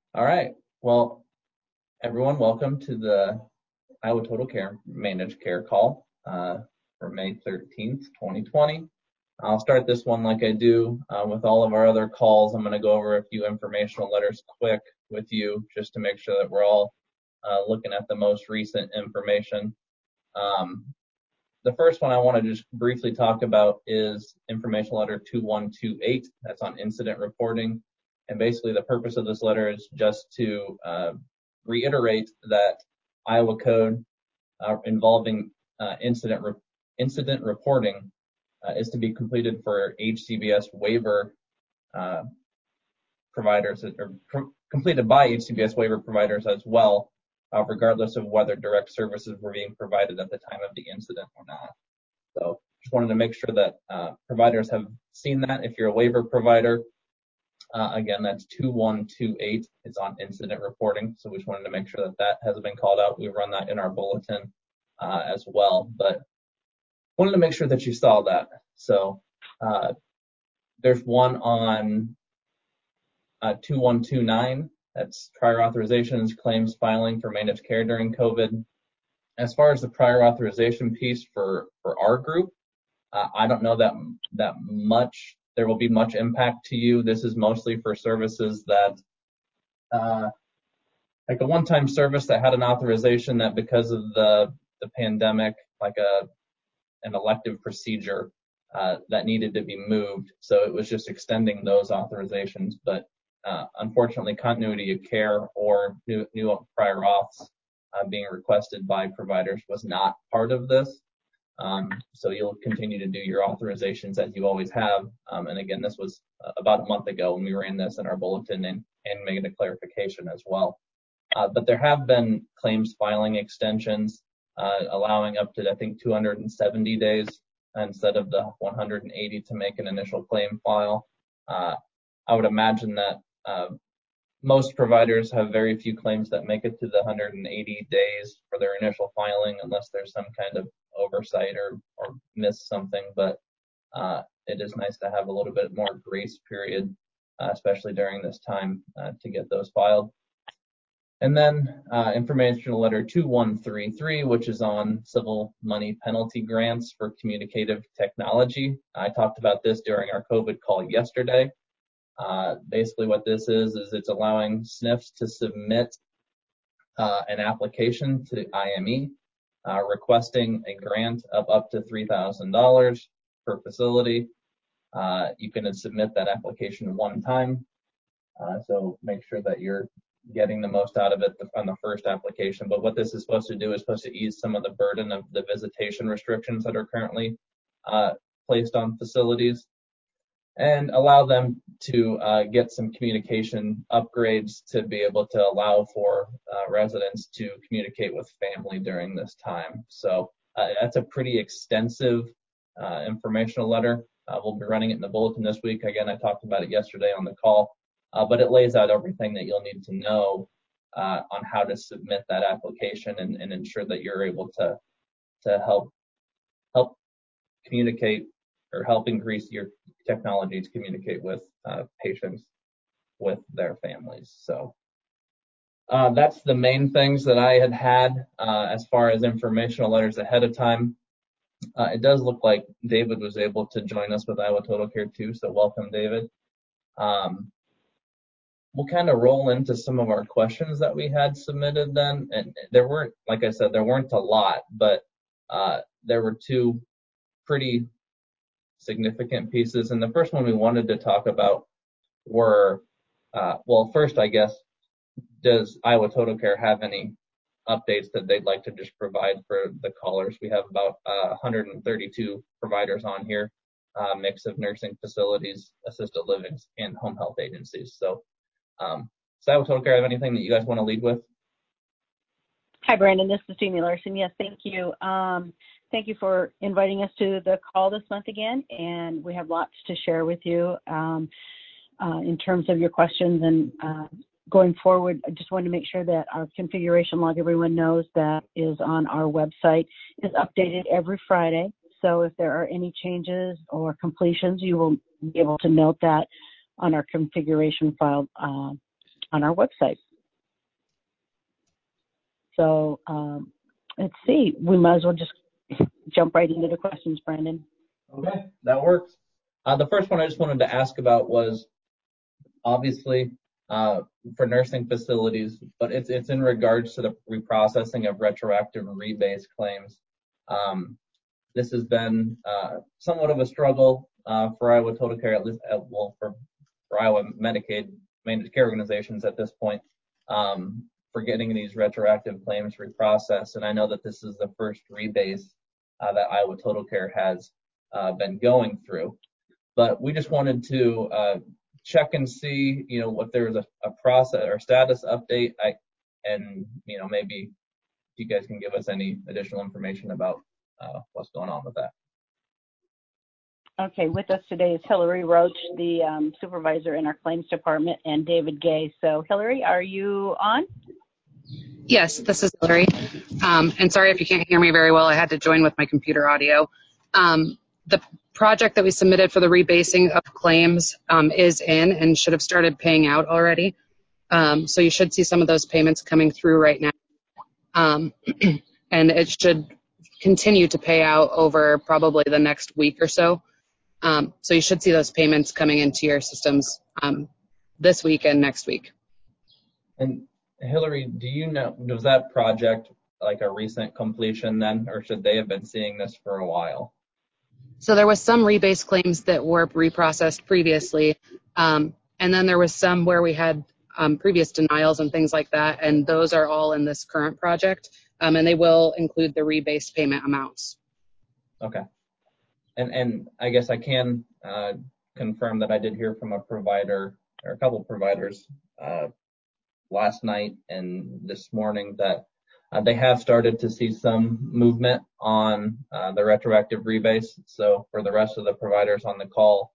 All right. Well, everyone, welcome to the Iowa Total Care Managed Care call for May 13th, 2020. I'll start this one like I do with all of our other calls. I'm going to go over a few informational letters quick with you just to make sure that we're all looking at the most recent information. The first one I want to just briefly talk about is information letter 2128. That's on incident reporting. And basically the purpose of this letter is just to reiterate that Iowa code involving incident reporting is to be completed for HCBS waiver providers, or completed by HCBS waiver providers as well, regardless of whether direct services were being provided at the time of the incident or not. So just wanted to make sure that providers have seen that. If you're a waiver provider, again, that's 2128. It's on incident reporting. So we just wanted to make sure that that has been called out. We run that in our bulletin as well, but wanted to make sure that you saw that. So there's one on 2129. That's prior authorizations, claims filing for managed care during COVID. As far as the prior authorization piece for our group, I don't know that much there will be much impact to you. This is mostly for services that, like a one-time service that had an authorization that because of the pandemic, like an elective procedure that needed to be moved. So it was just extending those authorizations. But unfortunately, continuity of care or new prior auths being requested by providers was not part of this. So you'll continue to do your authorizations as you always have. And again, this was about a month ago when we ran this in our bulletin and made a clarification as well. But there have been claims filing extensions allowing up to, I think, 270 days instead of the 180 to make an initial claim file. I would imagine that most providers have very few claims that make it to the 180 days for their initial filing unless there's some kind of oversight or miss something. But it is nice to have a little bit more grace period, especially during this time to get those filed. And then informational letter 2133, which is on civil money penalty grants for communicative technology. I talked about this during our COVID call yesterday. Basically what this is it's allowing SNFs to submit an application to the IME requesting a grant of up to $3,000 per facility. You can submit that application one time. So make sure that you're getting the most out of it on the first application. But what this is supposed to do is supposed to ease some of the burden of the visitation restrictions that are currently placed on facilities and allow them to get some communication upgrades to be able to allow for residents to communicate with family during this time. So that's a pretty extensive informational letter. We'll be running it in the bulletin this week. Again, I talked about it yesterday on the call. But it lays out everything that you'll need to know on how to submit that application and ensure that you're able to help communicate or help increase your technology to communicate with patients with their families. So that's the main things that I had as far as informational letters ahead of time. It does look like David was able to join us with Iowa Total Care too, so welcome, David. We'll kind of roll into some of our questions that we had submitted then. And there weren't, like I said, there weren't a lot, but there were two pretty significant pieces. And the first one we wanted to talk about were, well, first, I guess, does Iowa Total Care have any updates that they'd like to just provide for the callers? We have about 132 providers on here, mix of nursing facilities, assisted livings, and home health agencies. So does Iowa Total Care have anything that you guys want to lead with? Hi, Brandon. This is Jamie Larson. Yes, thank you. Thank you for inviting us to the call this month again, and we have lots to share with you in terms of your questions. And going forward, I just wanted to make sure that our configuration log, everyone knows that is on our website, is updated every Friday. So if there are any changes or completions, you will be able to note that on our configuration file on our website. So let's see, we might as well just jump right into the questions, Brandon. Okay, that works. The first one I just wanted to ask about was obviously for nursing facilities, but it's in regards to the reprocessing of retroactive rebase claims. This has been somewhat of a struggle for Iowa Total Care, at least, for Iowa Medicaid managed care organizations at this point, for getting these retroactive claims reprocessed. And I know that this is the first rebase that Iowa Total Care has been going through. But we just wanted to check and see, if there was a process or status update, and maybe if you guys can give us any additional information about what's going on with that. Okay, with us today is Hillary Roach, the supervisor in our claims department, and David Gay. So Hillary, are you on? Yes, this is Hillary. And sorry if you can't hear me very well. I had to join with my computer audio. The project that we submitted for the rebasing of claims is in and should have started paying out already. So you should see some of those payments coming through right now. And it should continue to pay out over probably the next week or so. So you should see those payments coming into your systems this week and next week. And Hillary, do you know, was that project like a recent completion then, or should they have been seeing this for a while? So there was some rebase claims that were reprocessed previously, and then there was some where we had previous denials and things like that, and those are all in this current project, and they will include the rebase payment amounts. Okay. And I guess I can confirm that I did hear from a provider or a couple providers last night and this morning that they have started to see some movement on the retroactive rebase. So for the rest of the providers on the call,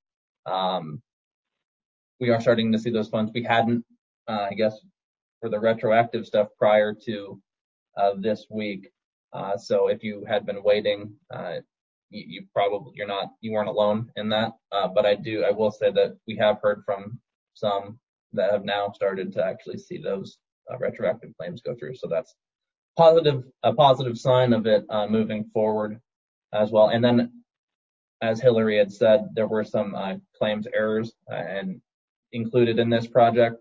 we are starting to see those funds. We hadn't, I guess, for the retroactive stuff prior to this week. So if you had been waiting, you weren't alone in that. But I will say that we have heard from some that have now started to actually see those retroactive claims go through. So that's a positive sign of it moving forward as well. And then, as Hillary had said, there were some claims errors and included in this project.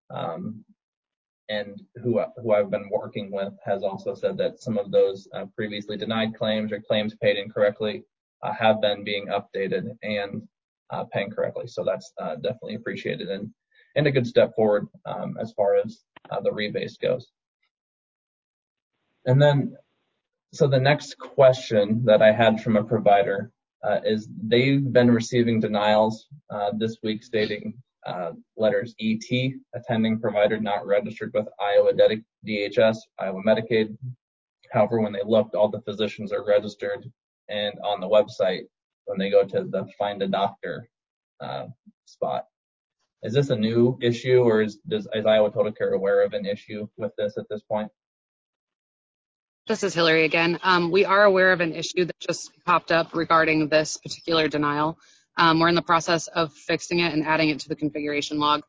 And who I've been working with has also said that some of those previously denied claims or claims paid incorrectly have been being updated and paying correctly. So that's definitely appreciated and a good step forward as far as the rebase goes. And then, so the next question that I had from a provider is they've been receiving denials this week stating letters ET, attending provider not registered with Iowa DHS, Iowa Medicaid. However, when they looked, all the physicians are registered, and on the website, when they go to the find a doctor spot. Is this a new issue, or is Iowa Total Care aware of an issue with this at this point? This is Hillary again. We are aware of an issue that just popped up regarding this particular denial. We're in the process of fixing it and adding it to the configuration log.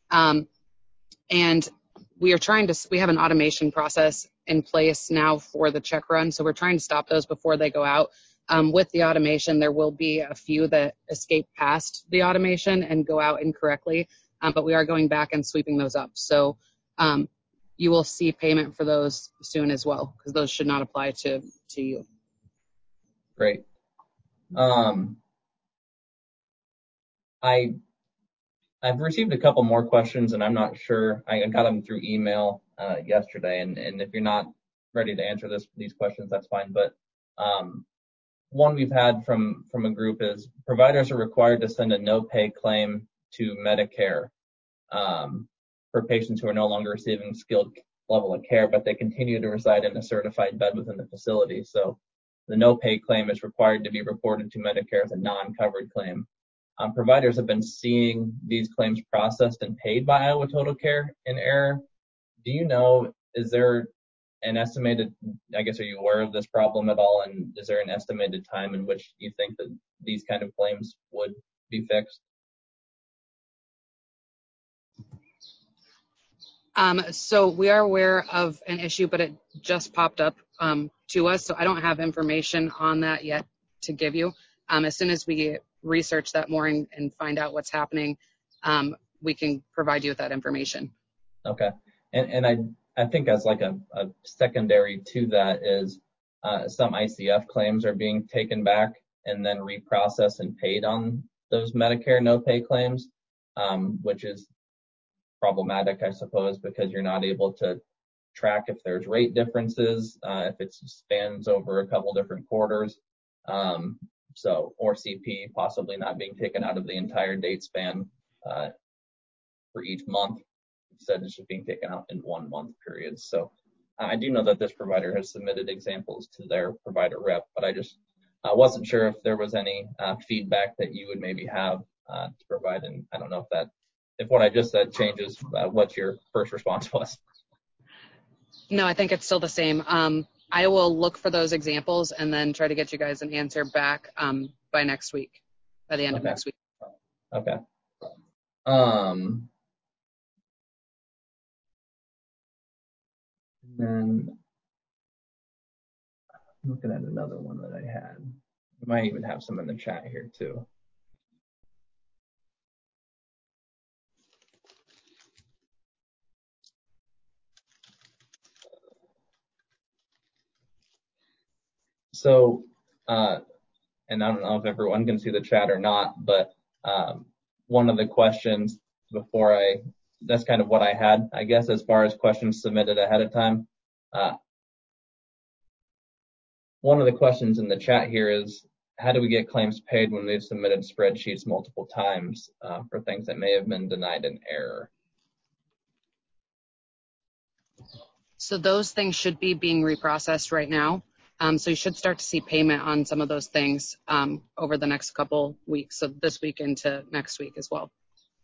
And we have an automation process in place now for the check run. So we're trying to stop those before they go out. With the automation, there will be a few that escape past the automation and go out incorrectly. But we are going back and sweeping those up. So you will see payment for those soon as well, because those should not apply to you. Great. I've received a couple more questions, and I'm not sure. I got them through email yesterday, and if you're not ready to answer these questions, that's fine. But one we've had from a group is providers are required to send a no-pay claim to Medicare for patients who are no longer receiving skilled level of care, but they continue to reside in a certified bed within the facility. So the no-pay claim is required to be reported to Medicare as a non-covered claim. Providers have been seeing these claims processed and paid by Iowa Total Care in error. Do you know, is there an estimated, I guess, are you aware of this problem at all? And is there an estimated time in which you think that these kind of claims would be fixed? So we are aware of an issue, but it just popped up to us. So I don't have information on that yet to give you. As soon as we research that more and find out what's happening, we can provide you with that information. Okay. And I think as like a secondary to that is some ICF claims are being taken back and then reprocessed and paid on those Medicare no pay claims, which is problematic, I suppose, because you're not able to track if there's rate differences, if it spans over a couple different quarters, or CP possibly not being taken out of the entire date span for each month. Instead, it's just being taken out in 1 month periods. So I do know that this provider has submitted examples to their provider rep, but I just wasn't sure if there was any feedback that you would maybe have to provide. And I don't know if what I just said changes what your first response was. No, I think it's still the same. I will look for those examples and then try to get you guys an answer back by next week, by the end of next week. Okay. Then I'm looking at another one that I had. I might even have some in the chat here too. So, and I don't know if everyone can see the chat or not, but one of the questions that's kind of what I had, I guess, as far as questions submitted ahead of time. One of the questions in the chat here is, how do we get claims paid when we've submitted spreadsheets multiple times for things that may have been denied in error? So those things should be being reprocessed right now. So you should start to see payment on some of those things over the next couple weeks, so this week into next week as well.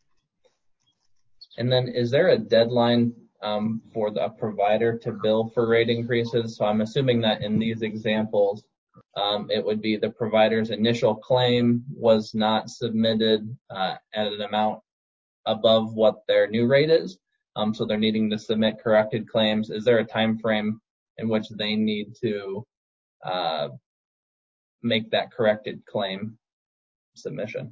And then is there a deadline for the provider to bill for rate increases? So I'm assuming that in these examples, it would be the provider's initial claim was not submitted at an amount above what their new rate is. So they're needing to submit corrected claims. Is there a time frame in which they need to make that corrected claim submission?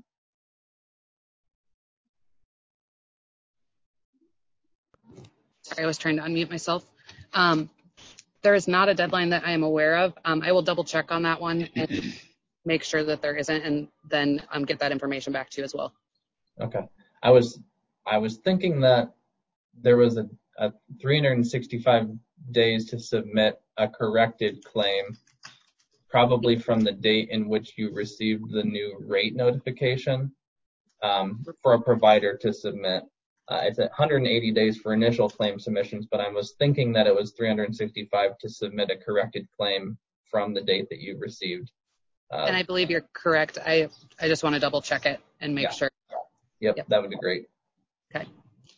Sorry, I was trying to unmute myself. There is not a deadline that I am aware of. I will double check on that one and make sure that there isn't, and then get that information back to you as well. Okay. I was thinking that there was a 365 days to submit a corrected claim, probably from the date in which you received the new rate notification, for a provider to submit. It's 180 days for initial claim submissions, but I was thinking that it was 365 to submit a corrected claim from the date that you received. And I believe you're correct. I just want to double check it and make sure. Yep, that would be great. Okay.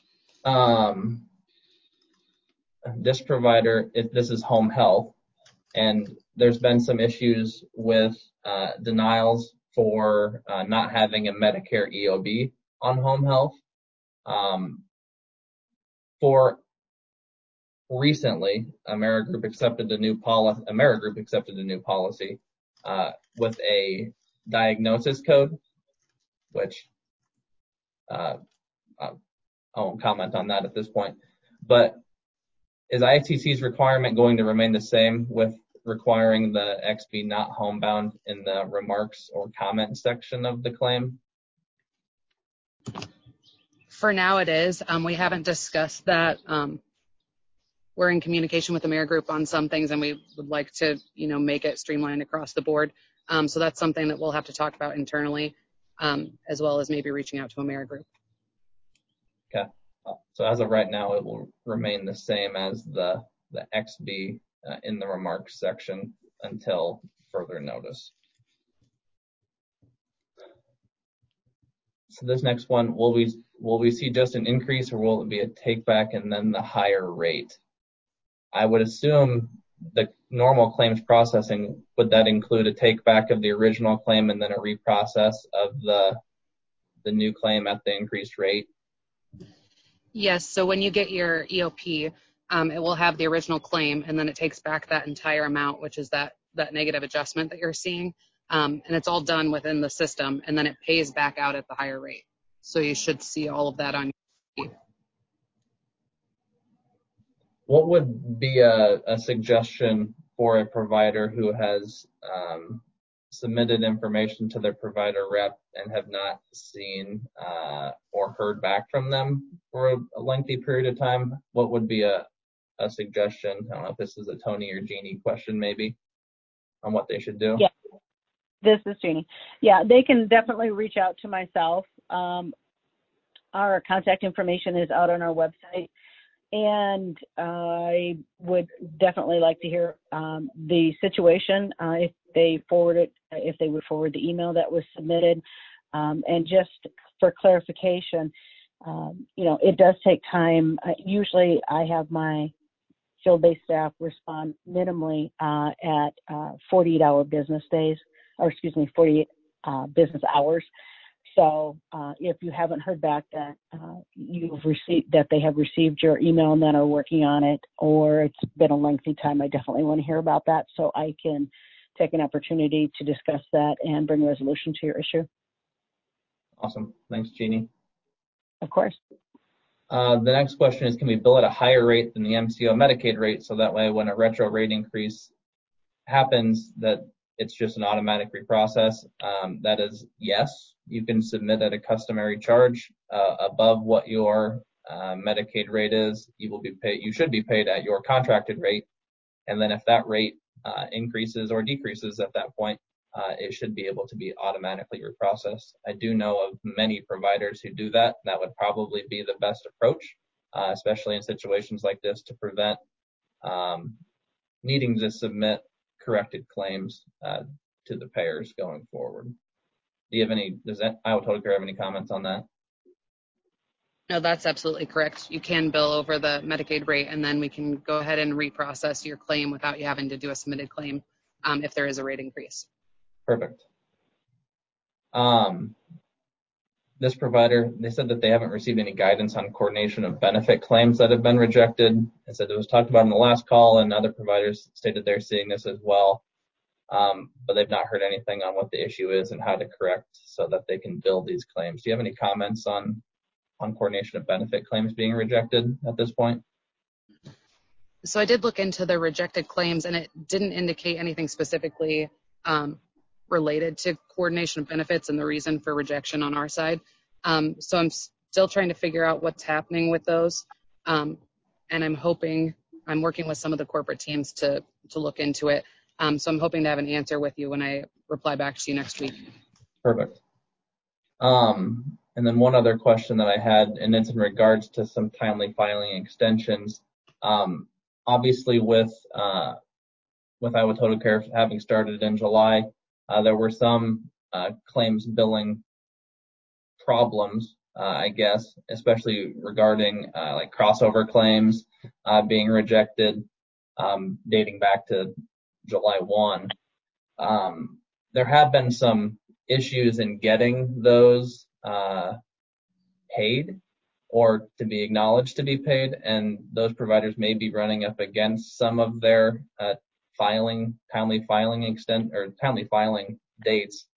This provider, this is home health, and there's been some issues with denials for not having a Medicare EOB on home health. For recently, AmeriGroup accepted a new policy with a diagnosis code, which I won't comment on that at this point. But is ITC's requirement going to remain the same with requiring the XB not homebound in the remarks or comment section of the claim? For now it is. We haven't discussed that. We're in communication with AmeriGroup on some things, and we would like to, make it streamlined across the board. So that's something that we'll have to talk about internally, as well as maybe reaching out to AmeriGroup. Okay. So as of right now, it will remain the same as the XB in the remarks section until further notice. So this next one, will we see just an increase, or will it be a take back and then the higher rate? I would assume the normal claims processing, would that include a take back of the original claim and then a reprocess of the new claim at the increased rate? Yes, so when you get your EOP, it will have the original claim, and then it takes back that entire amount, which is that negative adjustment that you're seeing. And it's all done within the system, and then it pays back out at the higher rate. So you should see all of that on your EOP. What would be a suggestion for a provider who has submitted information to their provider rep and have not seen or heard back from them for a lengthy period of time? What would be a suggestion? I don't know if this is a Tony or Jeannie question, maybe, on what they should do. Yeah, this is Jeannie. Yeah, they can definitely reach out to myself. Our contact information is out on our website, and I would definitely like to hear the situation, if they would forward the email that was submitted. And just for clarification, it does take time. Usually I have my field-based staff respond minimally at 48-hour business days, 48 business hours. So if you haven't heard back that they have received your email and then are working on it, or it's been a lengthy time, I definitely want to hear about that so I can take an opportunity to discuss that and bring resolution to your issue. Awesome. Thanks, Jeannie. Of course. The next question is, can we bill at a higher rate than the MCO Medicaid rate, so that way when a retro rate increase happens, that it's just an automatic reprocess? That is yes. You can submit at a customary charge above what your Medicaid rate is. You should be paid at your contracted rate, and then if that rate increases or decreases at that point, it should be able to be automatically reprocessed. I do know of many providers who do that. That would probably be the best approach, especially in situations like this, to prevent needing to submit corrected claims to the payers going forward. Does Iowa Total Care have any comments on that? No, that's absolutely correct. You can bill over the Medicaid rate, and then we can go ahead and reprocess your claim without you having to do a submitted claim if there is a rate increase. Perfect. This provider, they said that they haven't received any guidance on coordination of benefit claims that have been rejected. They said it was talked about in the last call, and other providers stated they're seeing this as well. But they've not heard anything on what the issue is and how to correct so that they can bill these claims. Do you have any comments on coordination of benefit claims being rejected at this point? So I did look into the rejected claims, and it didn't indicate anything specifically related to coordination of benefits and the reason for rejection on our side. So I'm still trying to figure out what's happening with those. And I'm working with some of the corporate teams to look into it. So I'm hoping to have an answer with you when I reply back to you next week. Perfect. And then one other question that I had, and it's in regards to some timely filing extensions. Obviously, with Iowa Total Care having started in July, there were some claims billing problems, I guess, especially regarding like crossover claims being rejected, dating back to July 1. There have been some issues in getting those paid or to be acknowledged to be paid, and those providers may be running up against some of their timely filing dates.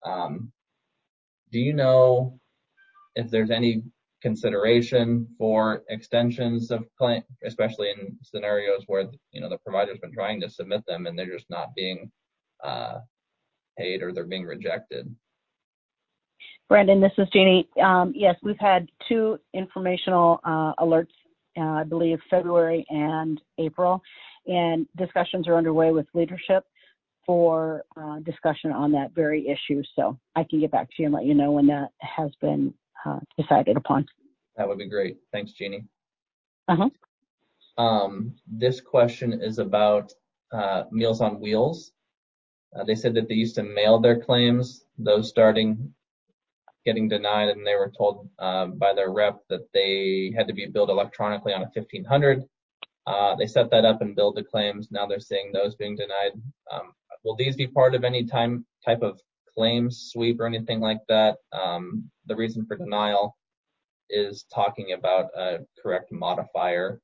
Do you know if there's any consideration for extensions of claim, especially in scenarios where the provider's been trying to submit them and they're just not being paid or they're being rejected? Brandon, this is Jeannie. Yes, we've had 2 informational alerts, I believe February and April, and discussions are underway with leadership for discussion on that very issue. So I can get back to you and let you know when that has been decided upon. That would be great. Thanks, Jeannie. Uh-huh. This question is about Meals on Wheels. They said that they used to mail their claims, those getting denied, and they were told by their rep that they had to be billed electronically on a 1500. They set that up and billed the claims. Now they're seeing those being denied. Will these be part of any type of claims sweep or anything like that? The reason for denial is talking about a correct modifier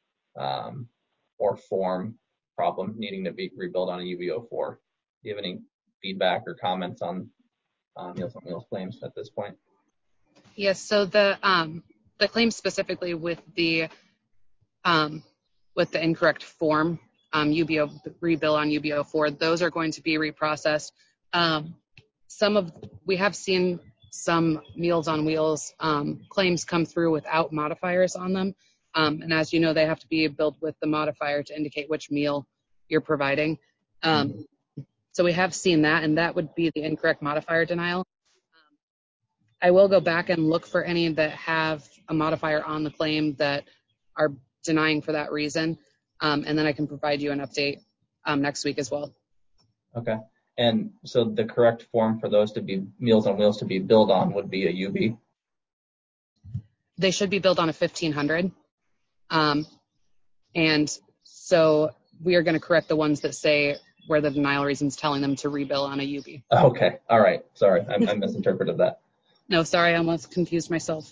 or form problem needing to be rebuilt on a UB04. Do you have any feedback or comments on Meals on Wheels claims at this point? Yes. So the claim specifically with the incorrect form, rebill on UB04, those are going to be reprocessed. We have seen some Meals on Wheels claims come through without modifiers on them. And as you know, they have to be billed with the modifier to indicate which meal you're providing. So we have seen that, and that would be the incorrect modifier denial. I will go back and look for any that have a modifier on the claim that are denying for that reason, and then I can provide you an update next week as well. Okay. And so the correct form for those to be Meals on Wheels to be billed on would be a UB? They should be billed on a 1500. And so we are going to correct the ones that say where the denial reason is telling them to rebill on a UB. Okay. All right. Sorry. I misinterpreted that. No, sorry. I almost confused myself.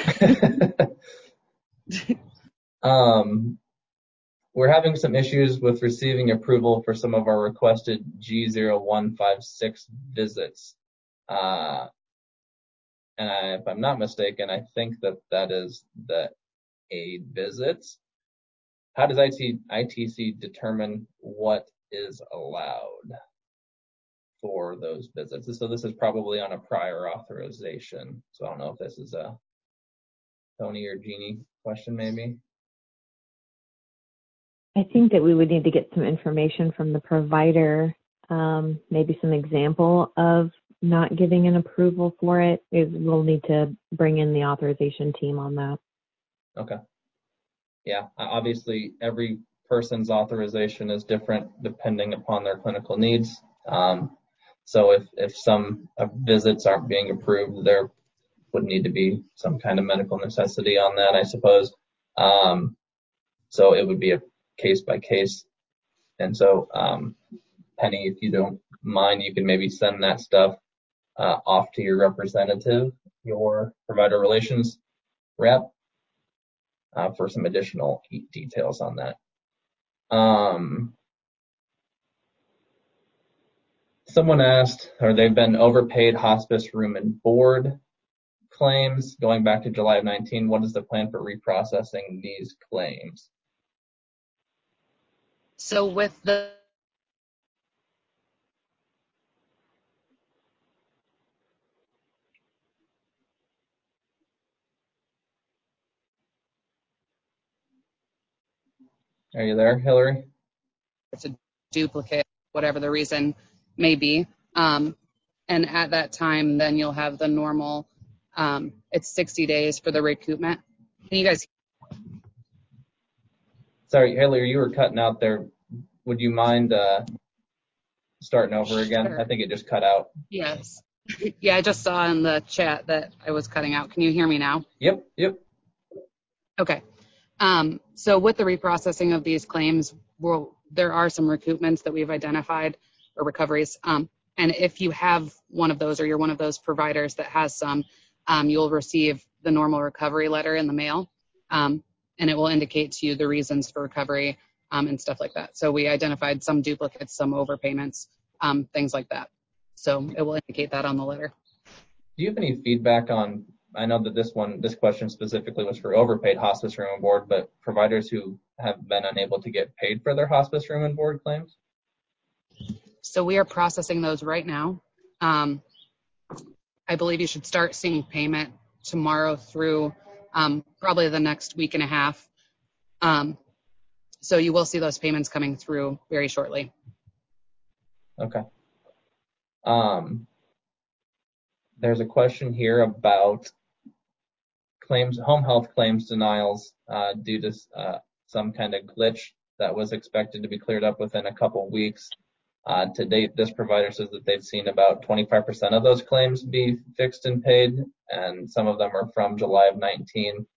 We're having some issues with receiving approval for some of our requested G0156 visits. And if I'm not mistaken, I think that is the aid visits. How does ITC determine what is allowed for those visits? So this is probably on a prior authorization. So I don't know if this is a Tony or Jeannie question maybe. I think that we would need to get some information from the provider, maybe some example of not giving an approval for it. We'll need to bring in the authorization team on that. Okay. Yeah, obviously every person's authorization is different depending upon their clinical needs. So if some visits aren't being approved, there would need to be some kind of medical necessity on that, I suppose. So it would be a case by case. And so, Penny, if you don't mind, you can maybe send that stuff off to your representative, your provider relations rep, for some additional details on that. Someone asked, are they've been overpaid hospice room and board claims going back to July of 19. What is the plan for reprocessing these claims? So with the Are you there, Hillary? It's a duplicate, whatever the reason may be. And at that time, then you'll have the normal, it's 60 days for the recoupment. Can you guys? Sorry, Hillary, you were cutting out there. Would you mind starting over again? Sure. I think it just cut out. Yes. Yeah, I just saw in the chat that I was cutting out. Can you hear me now? Yep. Okay. So with the reprocessing of these claims, there are some recoupments that we've identified or recoveries. And if you have one of those or you're one of those providers that has some, you'll receive the normal recovery letter in the mail. And it will indicate to you the reasons for recovery and stuff like that. So we identified some duplicates, some overpayments, things like that. So it will indicate that on the letter. Do you have any feedback on, I know that this question specifically was for overpaid hospice room and board, but providers who have been unable to get paid for their hospice room and board claims? So we are processing those right now. I believe you should start seeing payment tomorrow through probably the next week and a half. So you will see those payments coming through very shortly. Okay. There's a question here about claims, home health claims denials due to some kind of glitch that was expected to be cleared up within a couple weeks. To date, this provider says that they've seen about 25% of those claims be fixed and paid, and some of them are from July of 19.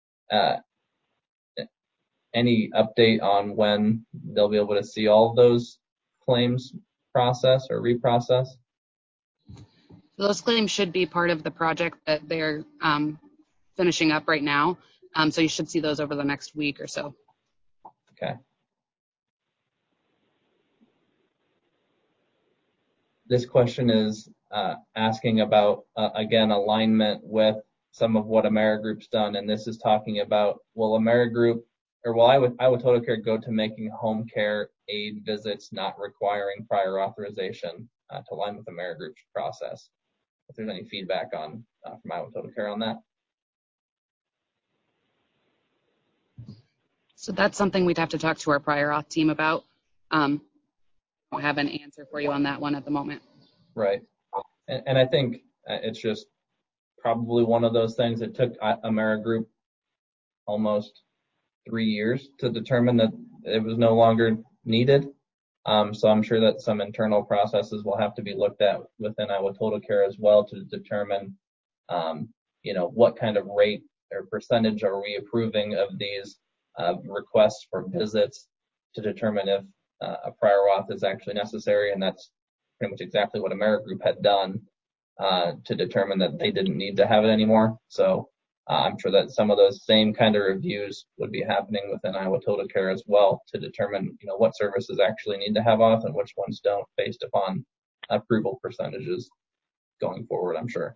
Any update on when they'll be able to see all of those claims processed or reprocessed? Those claims should be part of the project that they're finishing up right now. So you should see those over the next week or so. Okay. This question is asking about, again, alignment with some of what AmeriGroup's done. And this is talking about, will AmeriGroup, or will Iowa Total Care go to making home care aid visits not requiring prior authorization to align with AmeriGroup's process? If there's any feedback on from Iowa Total Care on that. So that's something we'd have to talk to our prior auth team about. I don't have an answer for you on that one at the moment. Right. And I think it's just probably one of those things that took AmeriGroup almost 3 years to determine that it was no longer needed. So I'm sure that some internal processes will have to be looked at within Iowa Total Care as well to determine, what kind of rate or percentage are we approving of these requests for visits to determine if a prior auth is actually necessary. And that's pretty much exactly what AmeriGroup had done to determine that they didn't need to have it anymore. So I'm sure that some of those same kind of reviews would be happening within Iowa Total Care as well to determine, what services actually need to have auth and which ones don't, based upon approval percentages going forward, I'm sure.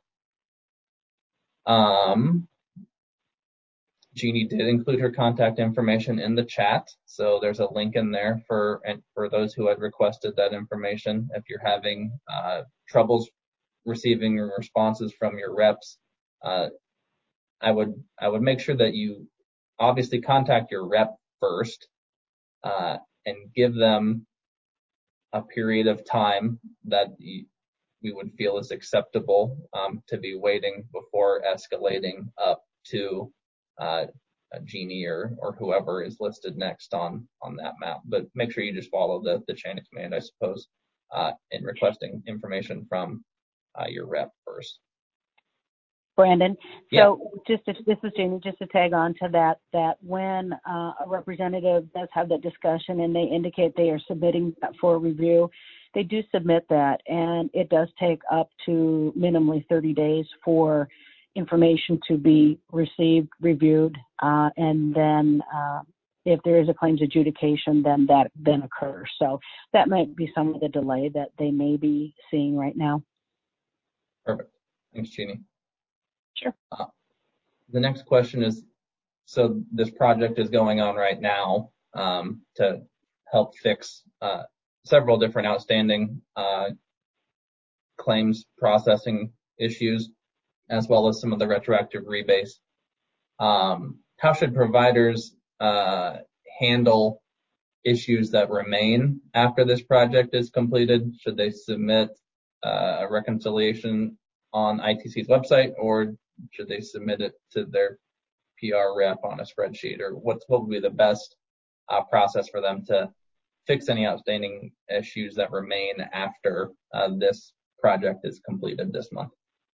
Jeannie did include her contact information in the chat, so there's a link in there for those who had requested that information. If you're having troubles receiving responses from your reps, I would make sure that you obviously contact your rep first and give them a period of time that we would feel is acceptable to be waiting before escalating up to Jeannie or whoever is listed next on that map. But make sure you just follow the chain of command, I suppose, in requesting information from your rep first. Brandon, Yeah. so this is Jamie, just to tag on to that when a representative does have that discussion and they indicate they are submitting that for review, they do submit that, and it does take up to minimally 30 days for information to be received, reviewed, and then if there is a claims adjudication, then that then occurs. So that might be some of the delay that they may be seeing right now. Perfect. Thanks, Jeannie. Sure. The next question is, so this project is going on right now to help fix several different outstanding claims processing issues, as well as some of the retroactive rebates. How should providers handle issues that remain after this project is completed? Should they submit a reconciliation on ITC's website, or should they submit it to their PR rep on a spreadsheet? Or what would be the best process for them to fix any outstanding issues that remain after this project is completed this month?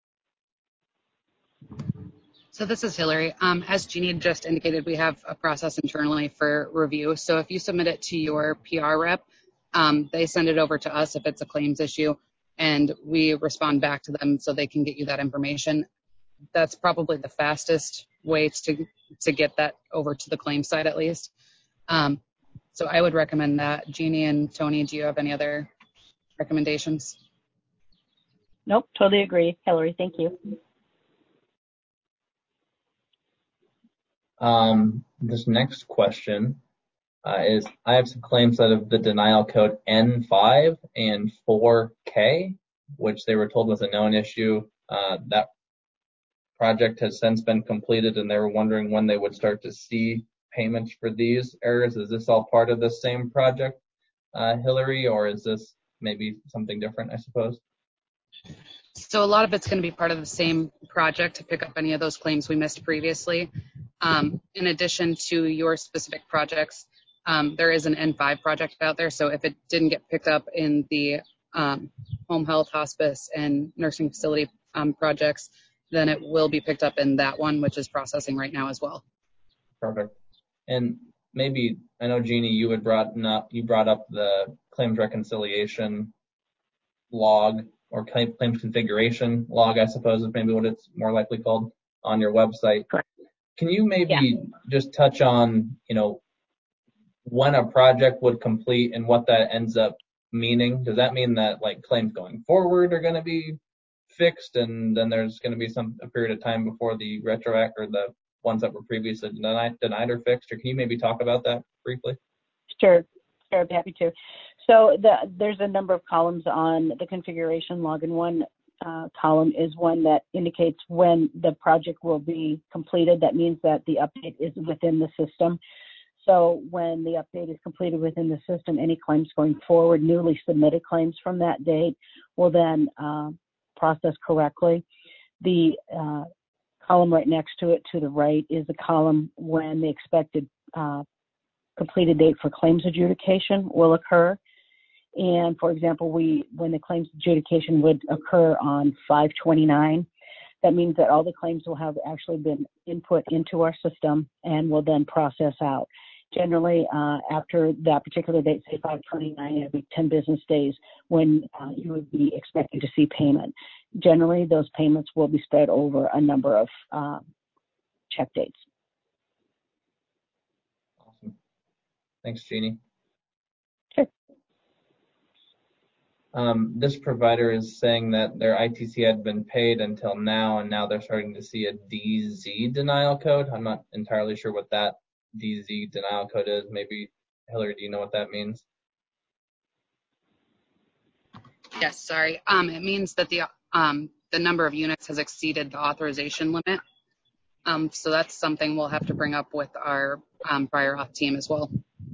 So this is Hillary. As Jeannie just indicated, we have a process internally for review. So if you submit it to your PR rep, they send it over to us if it's a claims issue, and we respond back to them so they can get you that information. That's probably the fastest way to get that over to the claim side, at least. So I would recommend that. Jeannie and Tony, do you have any other recommendations? Nope, totally agree. Hillary, thank you. This next question is, I have some claims out of the denial code N5 and 4K, which they were told was a known issue. That project has since been completed, and they were wondering when they would start to see payments for these errors. Is this all part of the same project, Hillary, or is this maybe something different, I suppose? So a lot of it's going to be part of the same project to pick up any of those claims we missed previously. In addition to your specific projects, there is an N5 project out there. So if it didn't get picked up in the home health, hospice, and nursing facility projects, then it will be picked up in that one, which is processing right now as well. Perfect. And maybe, I know, Jeannie, you brought up the claims reconciliation log, or claims configuration log, I suppose is maybe what it's more likely called. on your website. Correct. Can you maybe just touch on, when a project would complete and what that ends up meaning? Does that mean that like claims going forward are going to be fixed, and then there's going to be a period of time before the retroact or the ones that were previously denied are fixed? Or can you maybe talk about that briefly? Sure, I'd be happy to. So there's a number of columns on the configuration log, and one column is one that indicates when the project will be completed. That means that the update is within the system. So when the update is completed within the system, any claims going forward, newly submitted claims from that date, will then process correctly. The column right next to it to the right is the column when the expected completed date for claims adjudication will occur. And for example, when the claims adjudication would occur on 5/29, that means that all the claims will have actually been input into our system and will then process out. Generally, after that particular date, say 5/29, it'll be 10 business days when you would be expecting to see payment. Generally, those payments will be spread over a number of check dates. Awesome. Thanks, Jeannie. Sure. This provider is saying that their ITC had been paid until now, and now they're starting to see a DZ denial code. I'm not entirely sure what that DZ denial code is. Maybe, Hillary, do you know what that means? Yes, sorry. It means that the number of units has exceeded the authorization limit. So that's something we'll have to bring up with our prior auth team as well.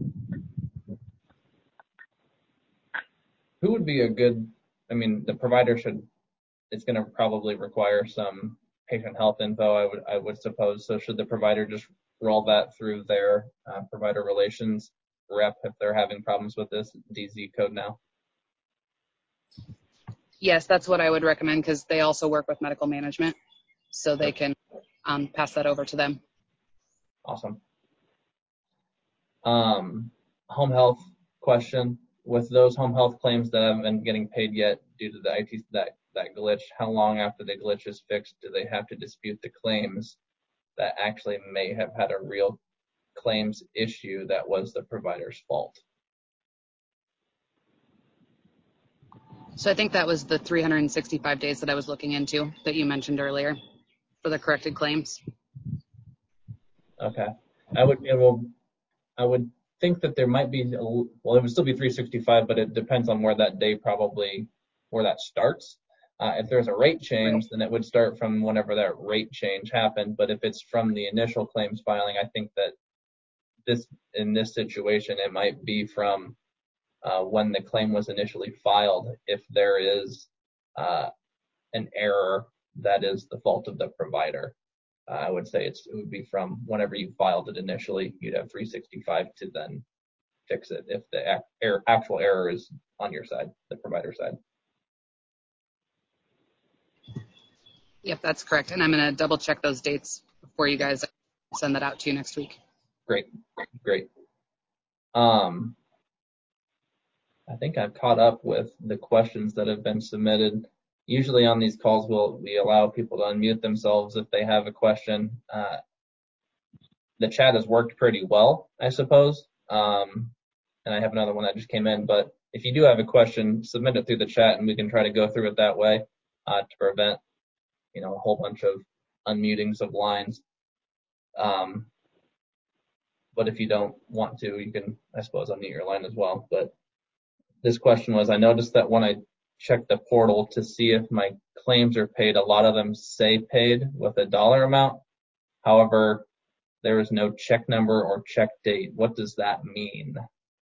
Who would be the provider it's going to probably require some patient health info, I would suppose. So should the provider just roll that through their provider relations rep if they're having problems with this DZ code now? Yes, that's what I would recommend, because they also work with medical management, so they can pass that over to them. Awesome. Home health question. With those home health claims that haven't been getting paid yet due to the IT that glitch, how long after the glitch is fixed do they have to dispute the claims that actually may have had a real claims issue that was the provider's fault? So I think that was the 365 days that I was looking into that you mentioned earlier for the corrected claims. Okay. I would think that there might be, it would still be 365, but it depends on where that starts. If there's a rate change, then it would start from whenever that rate change happened. But if it's from the initial claims filing, I think that in this situation, it might be from when the claim was initially filed. If there is an error that is the fault of the provider, I would say it would be from whenever you filed it initially. You'd have 365 to then fix it if the actual error is on your side, the provider side. Yep, that's correct. And I'm going to double check those dates before you guys send that out to you next week. Great. I think I've caught up with the questions that have been submitted. Usually on these calls, we allow people to unmute themselves if they have a question. The chat has worked pretty well, I suppose. And I have another one that just came in. But if you do have a question, submit it through the chat, and we can try to go through it that way to prevent, a whole bunch of unmutings of lines. But if you don't want to, you can, I suppose, unmute your line as well. But this question was, I noticed that when I check the portal to see if my claims are paid, a lot of them say paid with a dollar amount. However, there is no check number or check date. What does that mean?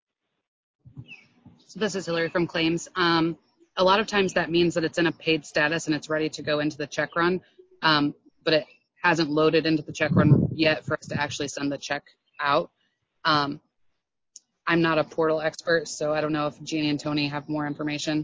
So this is Hillary from claims. A lot of times that means that it's in a paid status and it's ready to go into the check run, but it hasn't loaded into the check run yet for us to actually send the check out. I'm not a portal expert, so I don't know if Jeannie and Tony have more information.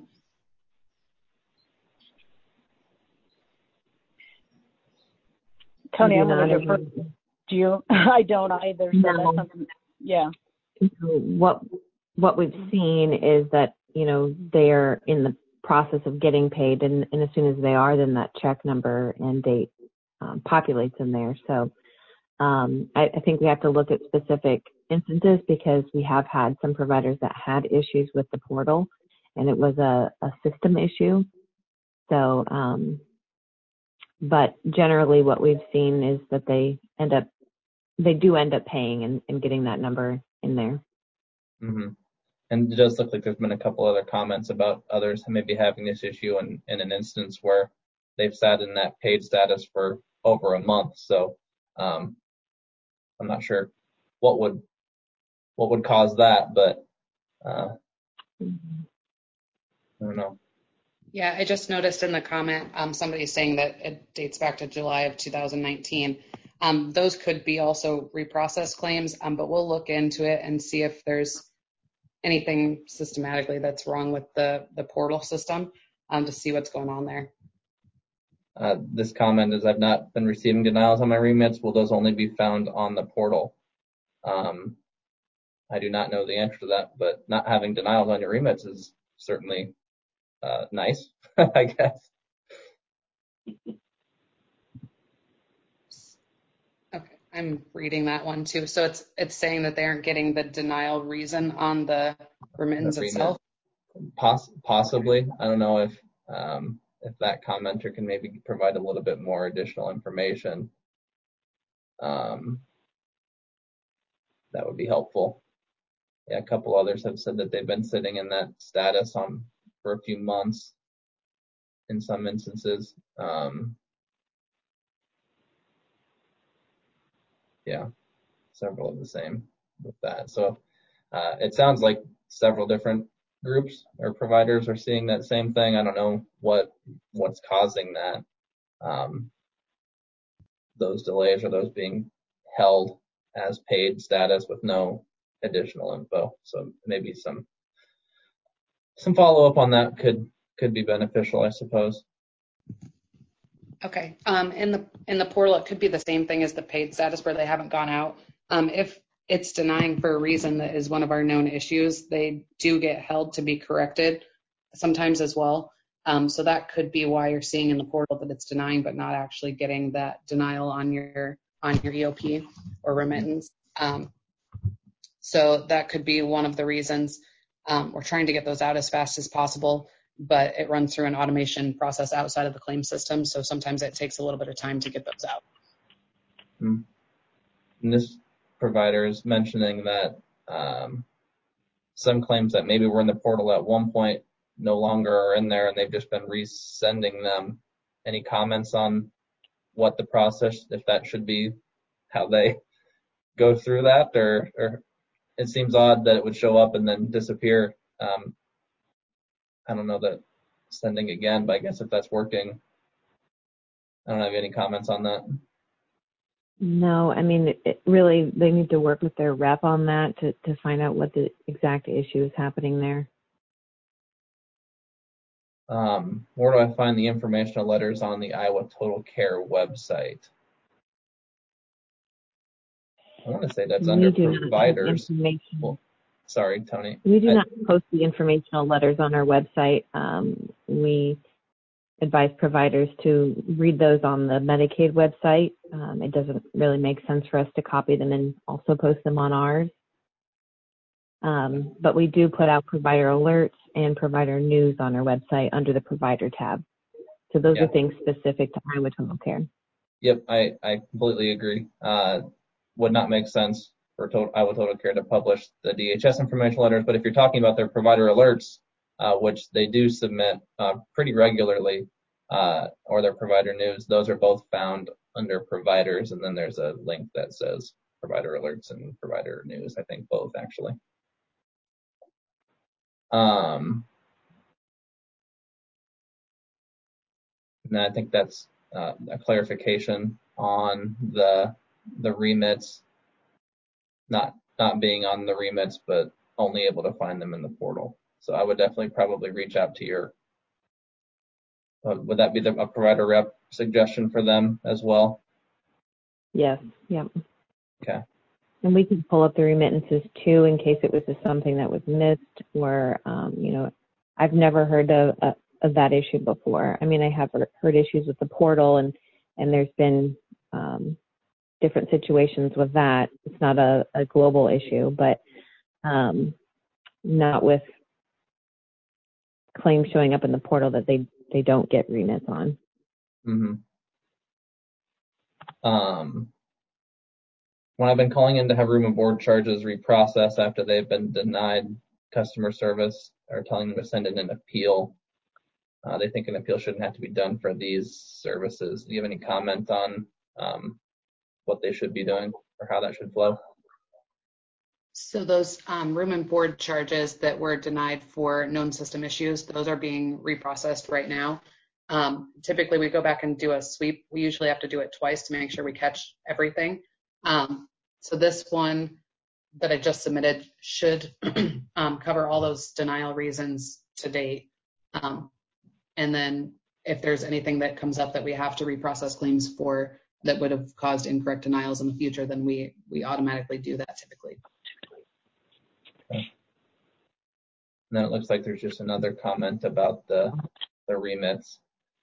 Tony, I'm going to defer. Do you? I don't either. So No. that's something. Yeah. What we've seen is that they are in the process of getting paid, and as soon as they are, then that check number and date populates in there. So I think we have to look at specific instances because we have had some providers that had issues with the portal, and it was a system issue. So, but generally what we've seen is that they do end up paying and getting that number in there. Mm-hmm. And it does look like there's been a couple other comments about others maybe having this issue in an instance where they've sat in that paid status for over a month. So I'm not sure what would cause that, but I don't know. Yeah, I just noticed in the comment, somebody saying that it dates back to July of 2019. Those could be also reprocessed claims, but we'll look into it and see if there's anything systematically that's wrong with the portal system to see what's going on there. This comment is, I've not been receiving denials on my remits. Will those only be found on the portal? I do not know the answer to that, but not having denials on your remits is certainly nice, I guess. Okay, I'm reading that one too. So it's saying that they aren't getting the denial reason on the remittance itself. Possibly. I don't know if that commenter can maybe provide a little bit more additional information. That would be helpful. Yeah, a couple others have said that they've been sitting in that status for a few months in some instances. Yeah, several of the same with that. So it sounds like several different groups or providers are seeing that same thing. I don't know what's causing that. Those delays or those being held as paid status with no additional info. So maybe some follow up on that could be beneficial, I suppose. Okay. In the portal, it could be the same thing as the paid status where they haven't gone out. If it's denying for a reason that is one of our known issues, they do get held to be corrected sometimes as well. So that could be why you're seeing in the portal that it's denying, but not actually getting that denial on your EOP or remittance. So that could be one of the reasons. We're trying to get those out as fast as possible, but it runs through an automation process outside of the claim system. So sometimes it takes a little bit of time to get those out. And this provider is mentioning that some claims that maybe were in the portal at one point no longer are in there and they've just been resending them. Any comments on what the process, if that should be how they go through that, or it seems odd that it would show up and then disappear. I don't know that sending again, but I guess if that's working, I don't have any comments on that. No, I mean, really, they need to work with their rep on that to find out what the exact issue is happening there. Where do I find the informational letters on the Iowa Total Care website? I want to say that's under providers. Well, sorry, Tony. We do not post the informational letters on our website. We advise providers to read those on the Medicaid website. It doesn't really make sense for us to copy them and also post them on ours. But we do put out provider alerts and provider news on our website under the provider tab. So those are things specific to Iowa Total Care. Yep, I completely agree. Would not make sense for Iowa Total Care to publish the DHS information letters, but if you're talking about their provider alerts, which they do submit pretty regularly, or their provider news, those are both found under providers, and then there's a link that says provider alerts and provider news. I think both actually. And I think that's a clarification on the remits, not being on the remits, but only able to find them in the portal. So I would definitely probably reach out to your, would that be a provider rep suggestion for them as well? Yes, yep. Okay. And we can pull up the remittances too in case it was just something that was missed or, I've never heard of that issue before. I mean, I have heard issues with the portal and and there's been different situations with that. It's not a global issue, but not with claims showing up in the portal that they don't get remits on. Mm-hmm. When I've been calling in to have room and board charges reprocessed after they've been denied customer service or telling them to send in an appeal, they think an appeal shouldn't have to be done for these services. Do you have any comment on what they should be doing or how that should flow? So those room and board charges that were denied for known system issues, those are being reprocessed right now. Typically, we go back and do a sweep. We usually have to do it twice to make sure we catch everything. So this one that I just submitted should cover all those denial reasons to date. And then if there's anything that comes up that we have to reprocess claims for that would have caused incorrect denials in the future, then we automatically do that typically. Okay. And then it looks like there's just another comment about the remits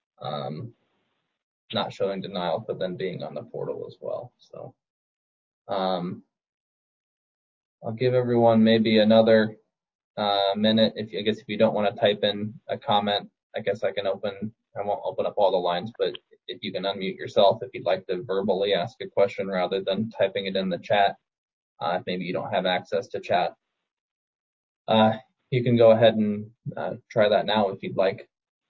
not showing denial, but then being on the portal as well. So I'll give everyone maybe another minute. I guess if you don't want to type in a comment, I guess I won't open up all the lines, but if you can unmute yourself if you'd like to verbally ask a question rather than typing it in the chat. If maybe you don't have access to chat, you can go ahead and try that now if you'd like.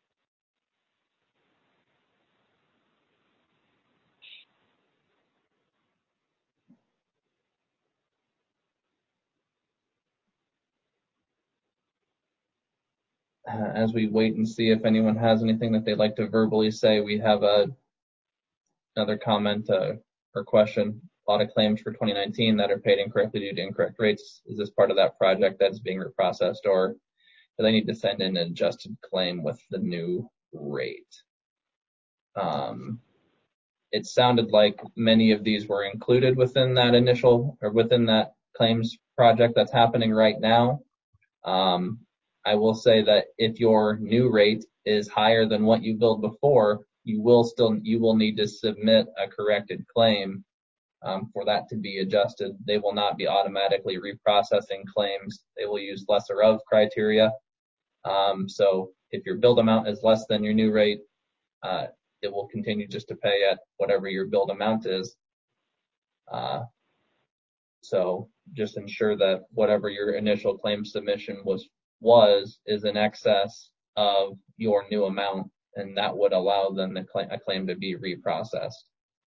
As we wait and see if anyone has anything that they'd like to verbally say, we have another comment or question. A lot of claims for 2019 that are paid incorrectly due to incorrect rates. Is this part of that project that's being reprocessed, or do they need to send in an adjusted claim with the new rate? It sounded like many of these were included within that initial or within that claims project that's happening right now. I will say that if your new rate is higher than what you billed before, you will need to submit a corrected claim for that to be adjusted. They will not be automatically reprocessing claims. They will use lesser of criteria. So if your billed amount is less than your new rate, it will continue just to pay at whatever your billed amount is. So just ensure that whatever your initial claim submission was is in excess of your new amount, and that would allow then a claim to be reprocessed.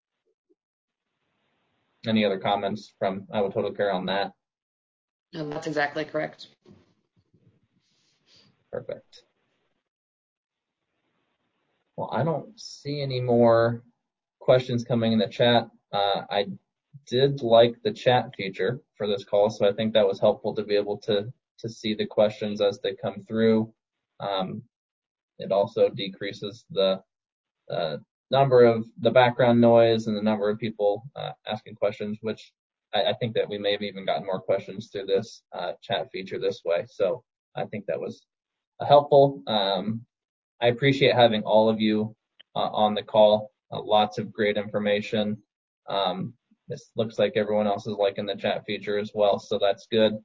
Any other comments from Iowa Total Care on that? No, that's exactly correct. Perfect. Well, I don't see any more questions coming in the chat. I did like the chat feature for this call, so I think that was helpful to be able to see the questions as they come through. It also decreases the number of the background noise and the number of people asking questions, which I think that we may have even gotten more questions through this chat feature this way. So I think that was helpful. I appreciate having all of you on the call. Lots of great information. This looks like everyone else is liking the chat feature as well, so that's good.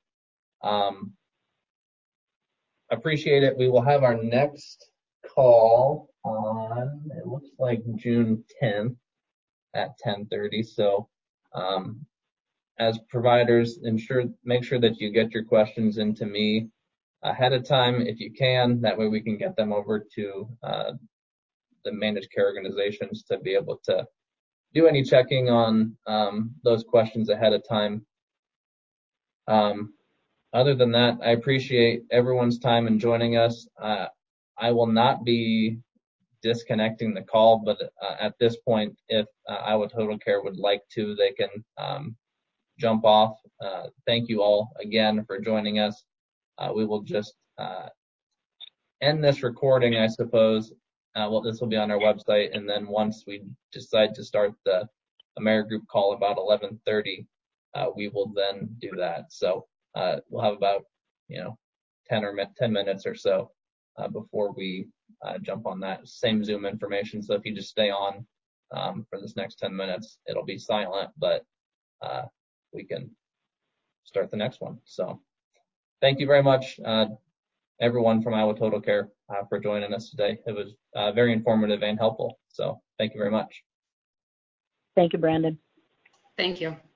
Appreciate it. We will have our next call on, it looks like June 10th at 10:30. So as providers, make sure that you get your questions into me ahead of time if you can. That way we can get them over to the managed care organizations to be able to do any checking on those questions ahead of time. Other than that, I appreciate everyone's time in joining us. I will not be disconnecting the call, but at this point, if Iowa Total Care would like to, they can jump off. Thank you all again for joining us. We will just end this recording, I suppose. This will be on our website, and then once we decide to start the AmeriGroup call about 11:30, we will then do that. So we'll have about 10 minutes or so before we jump on that same Zoom information. So if you just stay on for this next 10 minutes. It'll be silent, but we can start the next one. So thank you very much, everyone from Iowa Total Care, for joining us today. It was very informative and helpful. So thank you very much. Thank you, Brandon. Thank you.